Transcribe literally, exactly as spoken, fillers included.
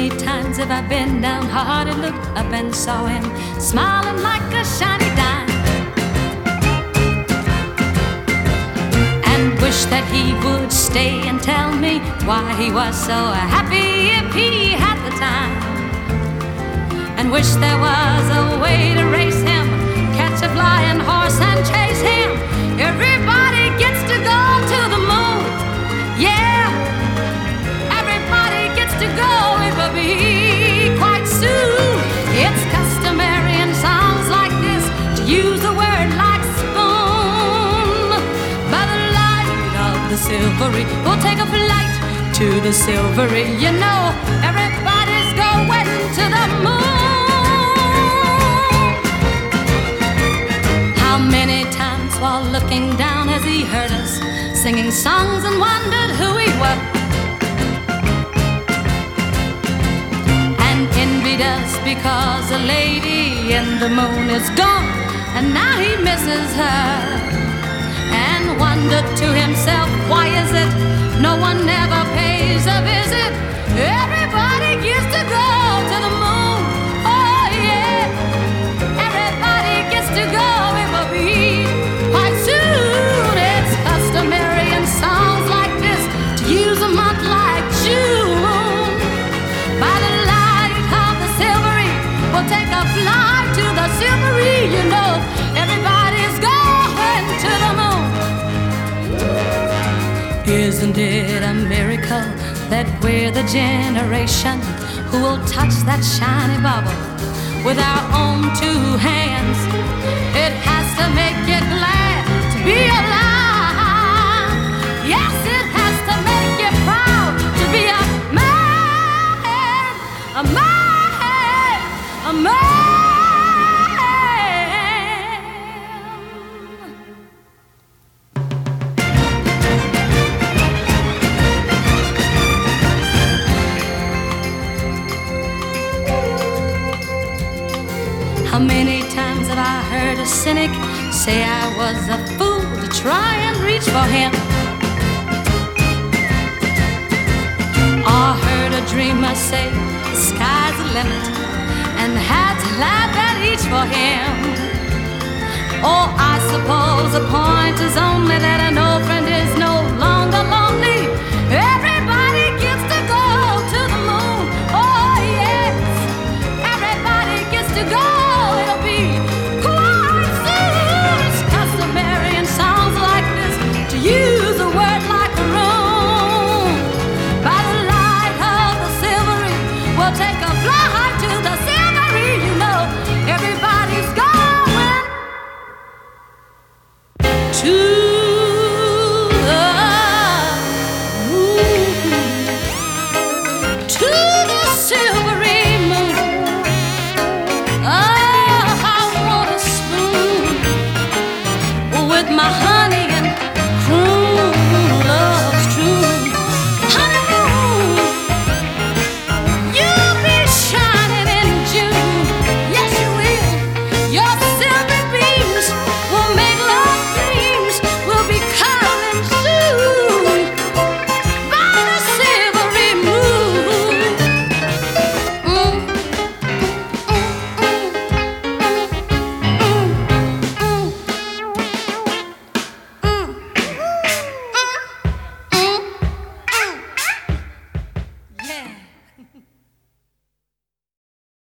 many times have I been downhearted, looked up and saw him smiling like a shiny dime, and wished that he would stay and tell me why he was so happy if he had the time, and wish there was a way to race him, catch a flying horse and chase him. Everybody gets to go to the moon, yeah, everybody gets to go, it will be quite soon. It's customary in songs like this to use a word like spoon. By the light of the silvery, we'll take a flight to the silvery, you know, everybody's going to the moon. How many times while looking down has he heard us singing songs and wondered who we were, and envied us because a lady in the moon is gone and now he misses her, and wondered to himself, why is it no one ever pays a visit? Everybody gets to go to the moon, oh yeah, everybody gets to go, it will be quite soon. It's customary in songs like this to use a month like June. By the light of the silvery, we'll take a flight to the silvery, you know, everybody's going to the moon. Isn't it a miracle that we're the generation who will touch that shiny bubble with our own two hands? It has to make you glad to be alive. Yes, it has to make you proud to be a man, a man, a man. How many times have I heard a cynic say I was a fool to try and reach for him, or heard a dreamer say the sky's the limit and had to laugh at each for him. Oh, I suppose the point is only that an old friend is no longer lonely